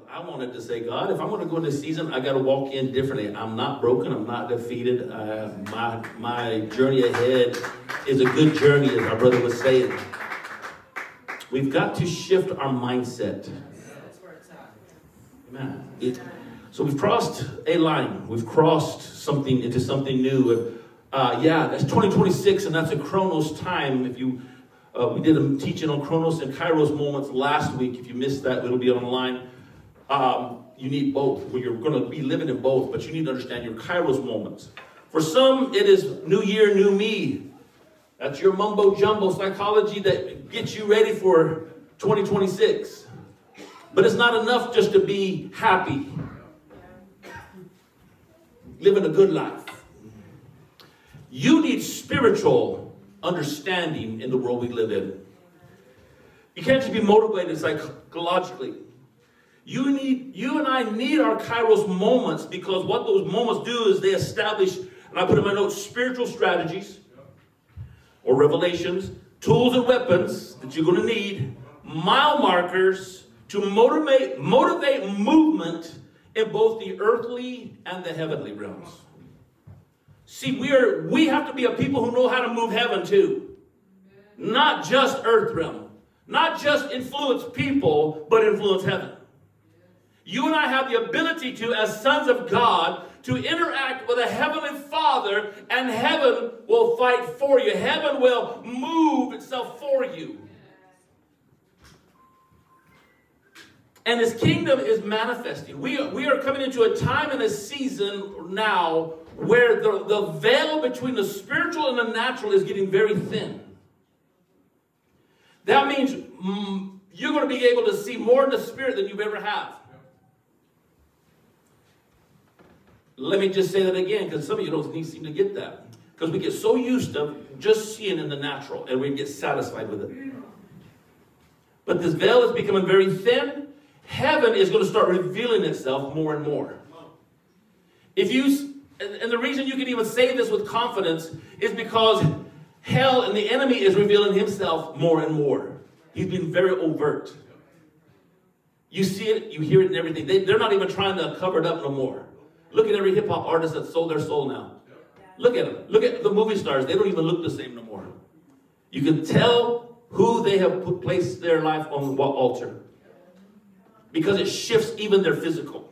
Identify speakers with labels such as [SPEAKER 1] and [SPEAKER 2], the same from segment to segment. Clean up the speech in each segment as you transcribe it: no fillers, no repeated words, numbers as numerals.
[SPEAKER 1] I wanted to say, God, if I'm going to go into this season, I got to walk in differently. I'm not broken. I'm not defeated. My journey ahead is a good journey, as our brother was saying. We've got to shift our mindset. Amen. So we've crossed a line. We've crossed something into something new. Yeah, that's 2026, and that's a Chronos time. If you, we did a teaching on Chronos and Kairos moments last week. If you missed that, it'll be online. You need both. Well, you're going to be living in both, but you need to understand your Kairos moments. For some, it is new year, new me. That's your mumbo-jumbo psychology that gets you ready for 2026. But it's not enough just to be happy. Living a good life. You need spiritual understanding in the world we live in. You can't just be motivated psychologically. You and I need our Kairos moments, because what those moments do is they establish, and I put in my notes, spiritual strategies or revelations, tools and weapons that you're going to need, mile markers to motivate movement in both the earthly and the heavenly realms. See, we have to be a people who know how to move heaven too. Not just earth realm. Not just influence people, but influence heaven. You and I have the ability to, as sons of God, to interact with a heavenly Father, and heaven will fight for you. Heaven will move itself for you. And His kingdom is manifesting. We are coming into a time and a season now where the veil between the spiritual and the natural is getting very thin. That means you're going to be able to see more in the spirit than you've ever have. Let me just say that again, because some of you don't seem to get that. Because we get so used to just seeing in the natural, and we get satisfied with it. But this veil is becoming very thin. Heaven is going to start revealing itself more and more. And the reason you can even say this with confidence is because hell and the enemy is revealing himself more and more. He's been very overt. You see it, you hear it in everything. They're not even trying to cover it up no more. Look at every hip-hop artist that sold their soul now. Look at them. Look at the movie stars. They don't even look the same no more. You can tell who they have placed their life on what altar. Because it shifts even their physical.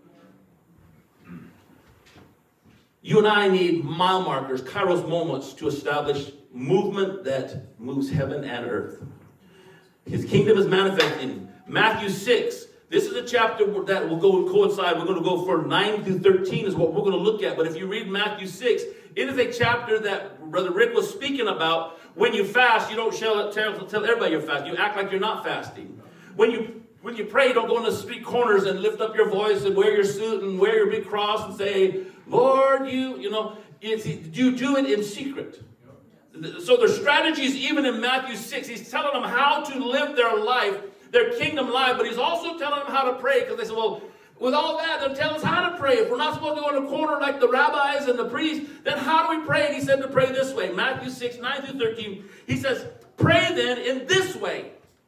[SPEAKER 1] You and I need mile markers, Kairos moments, to establish movement that moves heaven and earth. His kingdom is manifesting. Matthew 6. This is a chapter that will go and coincide. We're going to go for 9 through 13 is what we're going to look at. But if you read Matthew 6, it is a chapter that Brother Rick was speaking about. When you fast, you don't tell everybody you're fasting. You act like you're not fasting. When you pray, don't go in the street corners and lift up your voice and wear your suit and wear your big cross and say, Lord, you do it in secret. So there's strategies even in Matthew 6. He's telling them how to live their life, their kingdom life, but he's also telling them how to pray, because they say, well, with all that, they'll tell us how to pray. If we're not supposed to go in the corner like the rabbis and the priests, then how do we pray? And he said to pray this way. Matthew 6, 9 through 13, he says, pray then in this way.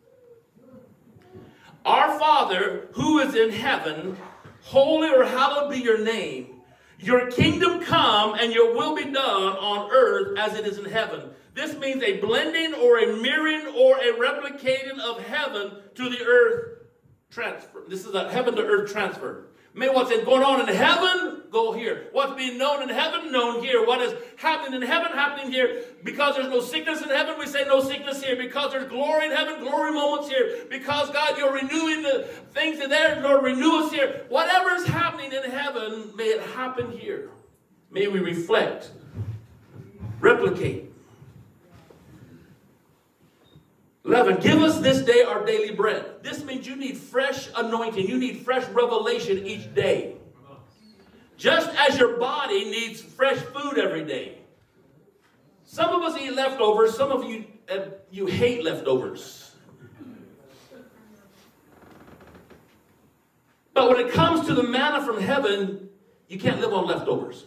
[SPEAKER 1] Our Father, who is in heaven, holy or hallowed be your name. Your kingdom come and your will be done on earth as it is in heaven. This means a blending or a mirroring or a replicating of heaven to the earth transfer. This is a heaven to earth transfer. May what's going on in heaven, go here. What's being known in heaven, known here. What is happening in heaven, happening here. Because there's no sickness in heaven, we say no sickness here. Because there's glory in heaven, glory moments here. Because, God, you're renewing the things in there, Lord, renew us here. Whatever is happening in heaven, may it happen here. May we reflect, replicate. 11, give us this day our daily bread. This means you need fresh anointing. You need fresh revelation each day. Just as your body needs fresh food every day. Some of us eat leftovers. Some of you hate leftovers. But when it comes to the manna from heaven, you can't live on leftovers.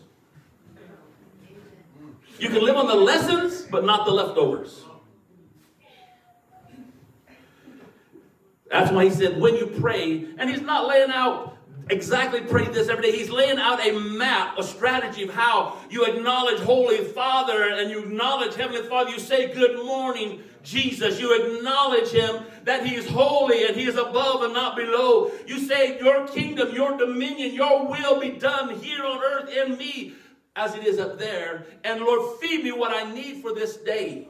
[SPEAKER 1] You can live on the lessons, but not the leftovers. That's why he said, when you pray, and he's not laying out exactly pray this every day. He's laying out a map, a strategy of how you acknowledge Holy Father and you acknowledge Heavenly Father. You say, good morning, Jesus. You acknowledge him that he is holy and he is above and not below. You say, your kingdom, your dominion, your will be done here on earth in me as it is up there. And Lord, feed me what I need for this day.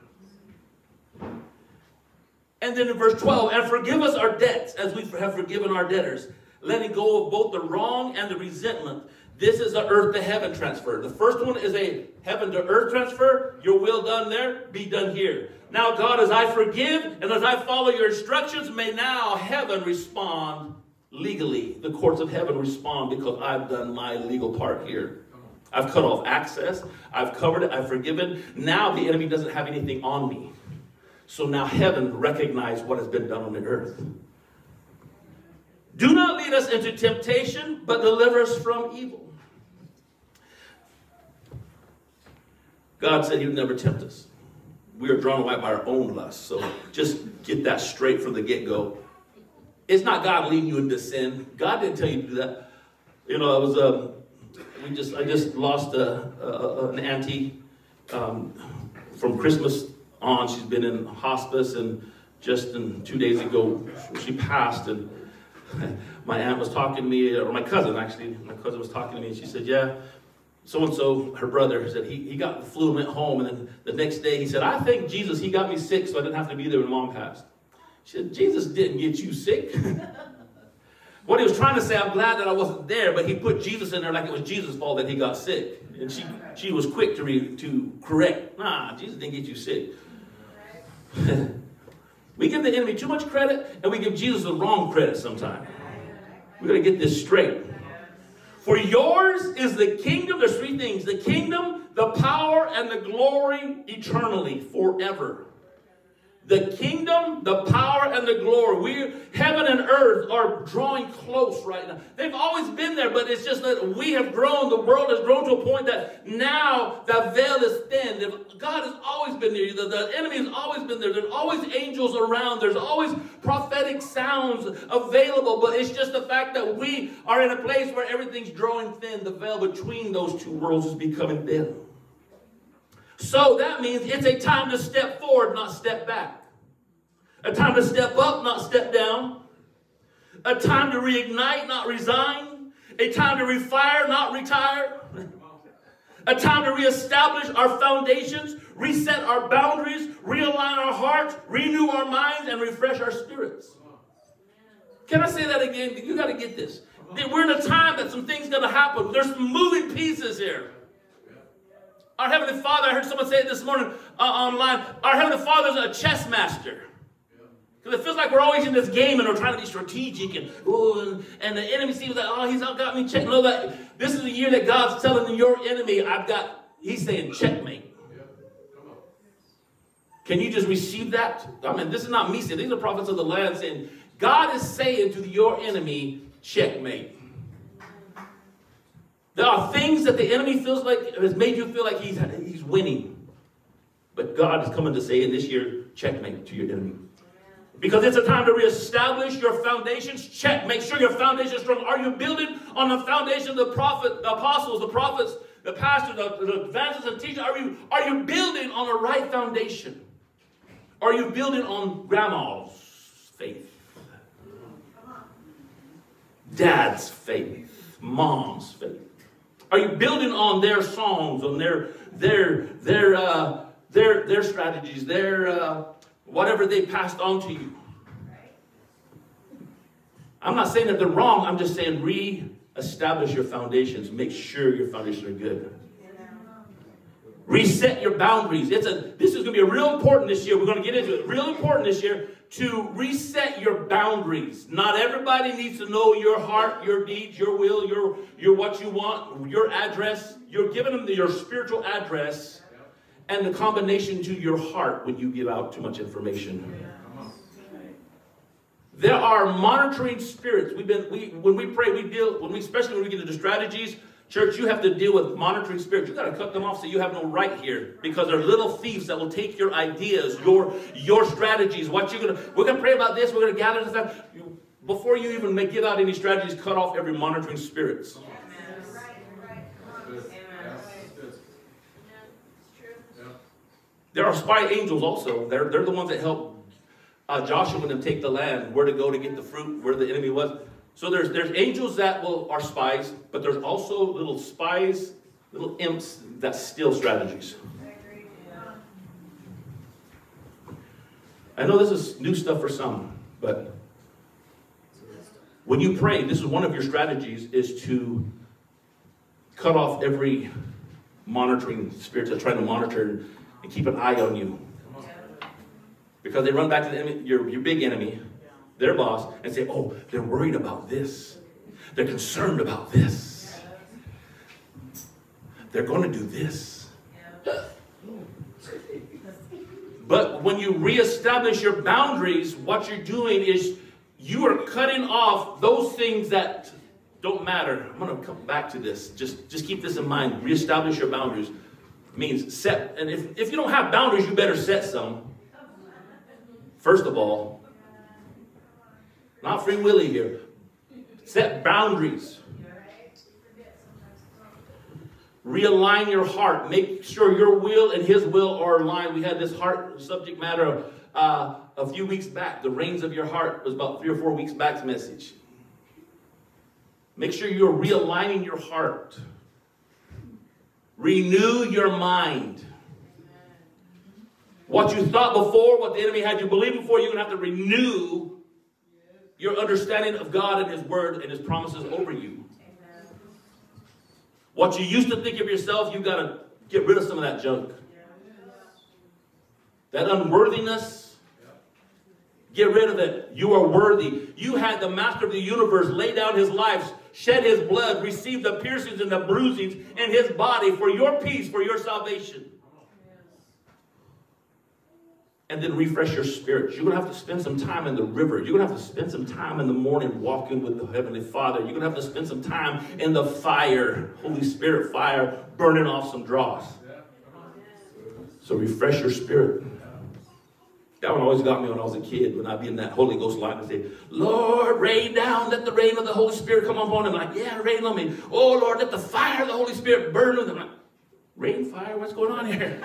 [SPEAKER 1] And then in verse 12, and forgive us our debts as we have forgiven our debtors, letting go of both the wrong and the resentment. This is the earth to heaven transfer. The first one is a heaven to earth transfer. Your will done there, be done here. Now, God, as I forgive and as I follow your instructions, may now heaven respond legally. The courts of heaven respond because I've done my legal part here. I've cut off access. I've covered it. I've forgiven. Now the enemy doesn't have anything on me. So now heaven recognizes what has been done on the earth. Do not lead us into temptation, but deliver us from evil. God said he would never tempt us. We are drawn away by our own lust. So just get that straight from the get-go. It's not God leading you into sin. God didn't tell you to do that. You know, I just lost an auntie from Christmas on. She's been in hospice, and just 2 days ago she passed. And my aunt was talking to me, or my cousin was talking to me, and she said, yeah, so-and-so, her brother, said he got the flu and went home, and then the next day he said, I think Jesus, he got me sick so I didn't have to be there when Mom passed. She said, Jesus didn't get you sick. What he was trying to say, I'm glad that I wasn't there, but he put Jesus in there like it was Jesus' fault that he got sick. And she was quick to correct, nah, Jesus didn't get you sick. We give the enemy too much credit, and we give Jesus the wrong credit sometimes. We've got to get this straight. For yours is the kingdom. There's three things. The kingdom, the power, and the glory eternally, forever. The kingdom, the power, and the glory. Heaven and earth are drawing close right now. They've always been there, but it's just that we have grown. The world has grown to a point that now the veil is thin. God has always been there. The enemy has always been there. There's always angels around. There's always prophetic sounds available. But it's just the fact that we are in a place where everything's drawing thin. The veil between those two worlds is becoming thin. So that means it's a time to step forward, not step back. A time to step up, not step down. A time to reignite, not resign. A time to refire, not retire. A time to reestablish our foundations, reset our boundaries, realign our hearts, renew our minds, and refresh our spirits. Can I say that again? You got to get this. We're in a time that some things going to happen. There's some moving pieces here. Our Heavenly Father, I heard someone say it this morning online, our Heavenly Father is a chess master. Because it feels like we're always in this game and we're trying to be strategic and the enemy seems like, oh, he's got me checked. No, this is the year that God's telling your enemy, he's saying checkmate. Can you just receive that? I mean, this is not me saying, these are prophets of the land saying, God is saying to your enemy, checkmate. There are things that the enemy feels like has made you feel like he's winning. But God is coming to say in this year, checkmate to your enemy. Because it's a time to reestablish your foundations. Check. Make sure your foundation is strong. Are you building on the foundation of the apostles, the prophets, the pastors, the evangelists, and teachers? Are you building on a right foundation? Are you building on grandma's faith? Dad's faith? Mom's faith? Are you building on their songs, on their strategies, whatever they passed on to you? I'm not saying that they're wrong. I'm just saying re-establish your foundations. Make sure your foundations are good. Reset your boundaries. This is going to be real important this year. We're going to get into it. Real important this year to reset your boundaries. Not everybody needs to know your heart, your deeds, your will, your what you want, your address. You're giving them your spiritual address and the combination to your heart when you give out too much information. There are monitoring spirits. When we pray, especially when we get into strategies, Church, you have to deal with monitoring spirits. You got to cut them off so you have no right here, because they're little thieves that will take your ideas, your strategies. We're gonna pray about this. We're gonna gather this stuff. Before you even give out any strategies, cut off every monitoring spirits. There are spy angels also. They're the ones that help Joshua and them take the land, where to go to get the fruit, where the enemy was. So there's angels that are spies, but there's also little spies, little imps that steal strategies. I know this is new stuff for some, but when you pray, this is one of your strategies, is to cut off every monitoring spirit that's trying to monitor and keep an eye on you. Because they run back to the enemy, your big enemy, their boss, and say, oh, they're worried about this. They're concerned about this. They're going to do this. But when you reestablish your boundaries, what you're doing is you are cutting off those things that don't matter. I'm going to come back to this. Just keep this in mind. Reestablish your boundaries means set. And if you don't have boundaries, you better set some. First of all, not free willy here. Set boundaries. Realign your heart. Make sure your will and his will are aligned. We had this heart subject matter a few weeks back. The reins of your heart was about 3 or 4 weeks back's message. Make sure you're realigning your heart. Renew your mind. What you thought before, what the enemy had you believe before, you're going to have to renew your understanding of God and his word and his promises over you. Amen. What you used to think of yourself, you've got to get rid of some of that junk. That unworthiness, get rid of it. You are worthy. You had the master of the universe lay down his life, shed his blood, receive the piercings and the bruisings in his body for your peace, for your salvation. And then refresh your spirit. You're going to have to spend some time in the river. You're going to have to spend some time in the morning walking with the Heavenly Father. You're going to have to spend some time in the fire, Holy Spirit fire, burning off some dross. So refresh your spirit. That one always got me when I was a kid, when I'd be in that Holy Ghost line and say, Lord, rain down, let the rain of the Holy Spirit come upon him. I'm like, yeah, rain on me. Oh, Lord, let the fire of the Holy Spirit burn on them. I'm like, rain, fire, what's going on here?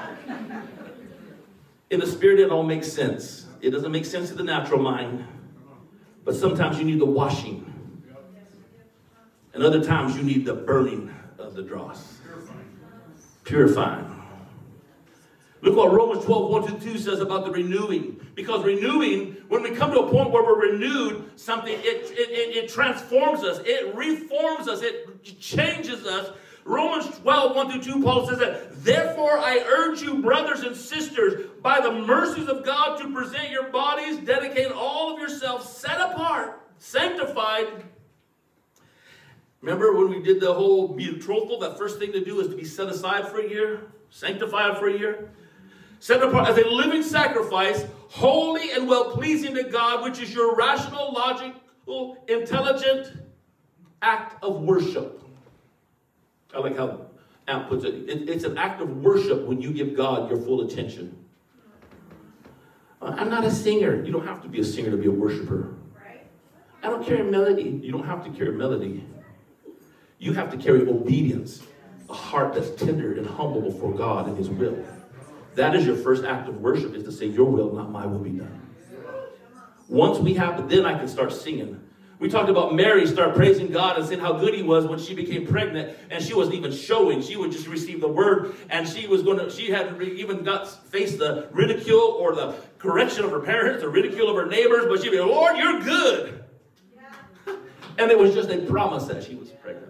[SPEAKER 1] In the spirit, it all makes sense. It doesn't make sense to the natural mind. But sometimes you need the washing. And other times you need the burning of the dross. Purifying. Look what Romans 12:1-2 says about the renewing. Because renewing, when we come to a point where we're renewed, it transforms us. It reforms us. It changes us. Romans 12:1-2, Paul says that, therefore I urge you, brothers and sisters, by the mercies of God, to present your bodies, dedicate all of yourselves, set apart, sanctified. Remember when we did the whole betrothal, that first thing to do is to be set aside for a year, sanctified for a year, set apart as a living sacrifice, holy and well-pleasing to God, which is your rational, logical, intelligent act of worship. I like how Amp puts it. It's an act of worship when you give God your full attention. I'm not a singer. You don't have to be a singer to be a worshiper. I don't carry melody. You don't have to carry melody. You have to carry obedience, a heart that's tender and humble before God and his will. That is your first act of worship, is to say, your will, not my will, be done. Once we have it, then I can start singing. We talked about Mary start praising God and saying how good he was when she became pregnant, and she wasn't even showing. She would just receive the word, and she hadn't even faced the ridicule or the correction of her parents, the ridicule of her neighbors, but she'd be, Lord, you're good. Yeah. And it was just a promise that she was pregnant.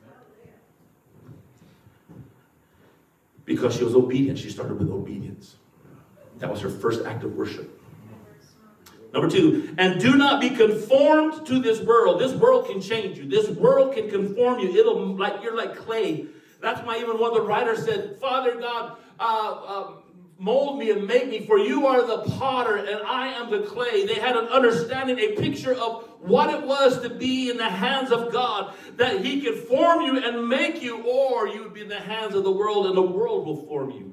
[SPEAKER 1] Because she was obedient. She started with obedience. That was her first act of worship. Number 2, and do not be conformed to this world. This world can change you. This world can conform you. You're like clay. That's why even one of the writers said, Father God, mold me and make me, for you are the potter and I am the clay. They had an understanding, a picture of what it was to be in the hands of God, that he could form you and make you, or you would be in the hands of the world and the world will form you.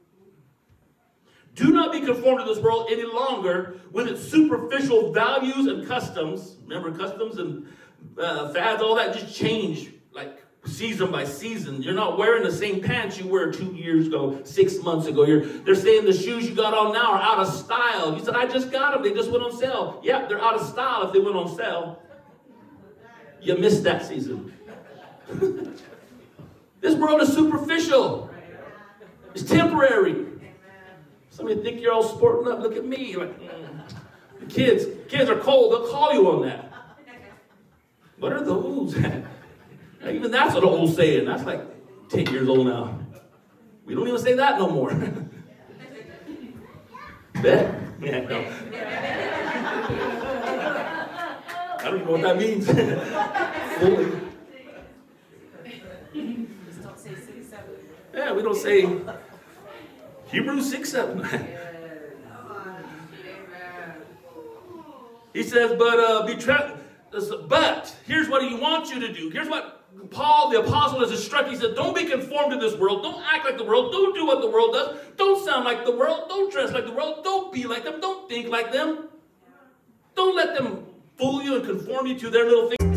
[SPEAKER 1] Do not be conformed to this world any longer with its superficial values and customs. Remember, customs and fads, all that just change like season by season. You're not wearing the same pants you were 2 years ago, 6 months ago. They're saying the shoes you got on now are out of style. You said, I just got them. They just went on sale. Yeah, they're out of style if they went on sale. You missed that season. This world is superficial. It's temporary. Some of you think you're all sporting up. Look at me. Like, The kids are cold. They'll call you on that. What are those? Even that's an old saying. That's like 10 years old now. We don't even say that no more. Bet? Yeah, no. I don't even know what that means. Fully.
[SPEAKER 2] Just don't say 6-7.
[SPEAKER 1] Yeah, we don't say Hebrews 6:7. He says, but here's what he wants you to do. Here's what Paul, the apostle, has instructed. He said, don't be conformed to this world. Don't act like the world. Don't do what the world does. Don't sound like the world. Don't dress like the world. Don't be like them. Don't think like them. Don't let them fool you and conform you to their little thing.